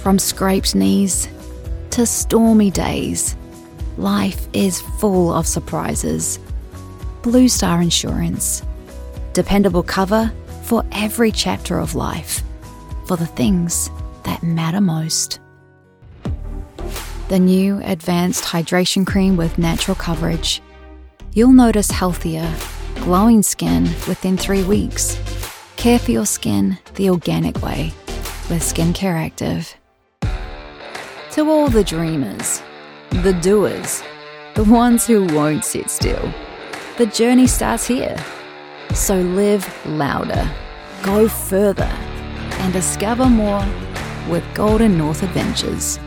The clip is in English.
From scraped knees to stormy days, life is full of surprises. Blue Star Insurance. Dependable cover for every chapter of life, for the things that matter most. The new Advanced Hydration Cream with natural coverage. You'll notice healthier, glowing skin within 3 weeks. Care for your skin the organic way with Skincare Active. To all the dreamers, the doers, the ones who won't sit still, the journey starts here. So live louder, go further, and discover more with Golden North Adventures.